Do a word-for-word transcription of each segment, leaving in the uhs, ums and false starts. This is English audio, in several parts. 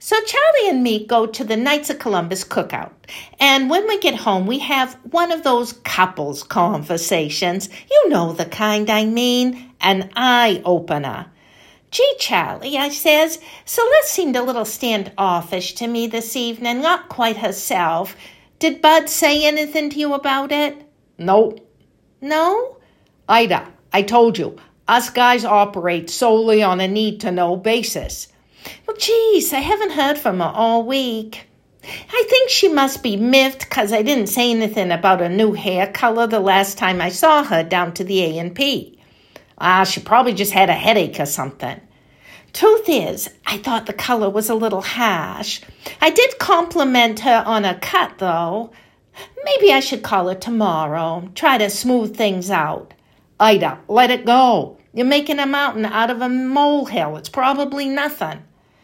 So Charlie and me go to the Knights of Columbus cookout. And when we get home, we have one of those couples conversations. You know the kind I mean, an eye-opener. Gee, Charlie, I says, Celeste seemed a little standoffish to me this evening, not quite herself. Did Bud say anything to you about it? No. No? Ida, I told you, us guys operate solely on a need-to-know basis. Well, geez, I haven't heard from her all week. I think she must be miffed because I didn't say anything about a new hair color the last time I saw her down to the A and P. Ah, she probably just had a headache or something. Truth is, I thought the color was a little harsh. I did compliment her on her cut, though. Maybe I should call her tomorrow, try to smooth things out. Ida, let it go. You're making a mountain out of a molehill. It's probably nothing.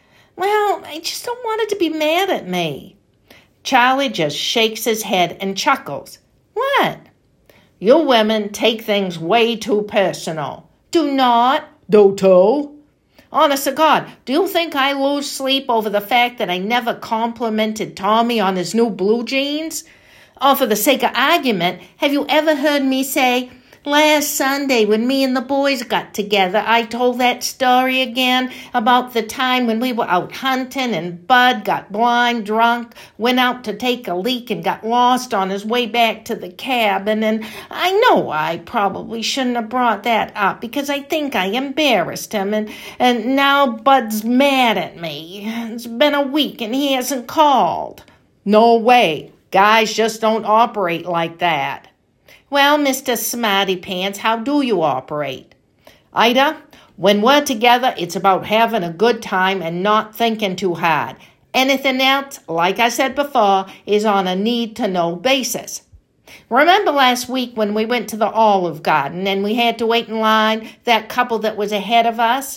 Well, I just don't want her to be mad at me. Charlie just shakes his head and chuckles. What? You women take things way too personal. Do not. Do too. Honest to God, do you think I lose sleep over the fact that I never complimented Tommy on his new blue jeans? Oh, for the sake of argument, have you ever heard me say, last Sunday when me and the boys got together, I told that story again about the time when we were out hunting and Bud got blind drunk, went out to take a leak and got lost on his way back to the cabin. And I know I probably shouldn't have brought that up because I think I embarrassed him. And, and now Bud's mad at me. It's been a week and he hasn't called. No way. Guys just don't operate like that. Well, Mister Smarty Pants, how do you operate? Ida, when we're together, it's about having a good time and not thinking too hard. Anything else, like I said before, is on a need-to-know basis. Remember last week when we went to the Olive Garden and we had to wait in line, that couple that was ahead of us?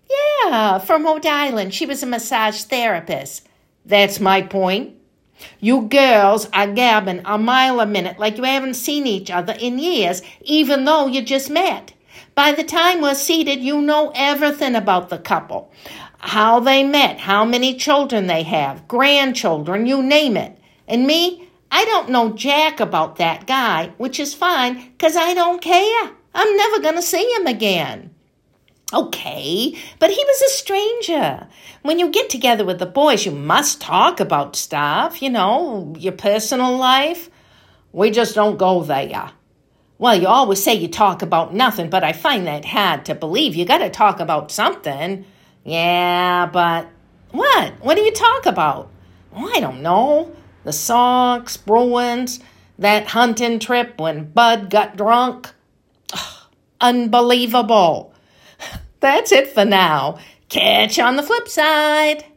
Yeah, from Rhode Island. She was a massage therapist. That's my point. You girls are gabbing a mile a minute like you haven't seen each other in years, even though you just met. By the time we're seated, you know everything about the couple. How they met, how many children they have, grandchildren, you name it. And me, I don't know jack about that guy, which is fine, because I don't care. I'm never going to see him again. Okay, but he was a stranger. When you get together with the boys, you must talk about stuff, you know, your personal life. We just don't go there. Well, you always say you talk about nothing, but I find that hard to believe. You got to talk about something. Yeah, but... What? What do you talk about? Oh, I don't know. The Sox, Bruins, that hunting trip when Bud got drunk. Ugh, unbelievable. That's it for now. Catch you on the flip side.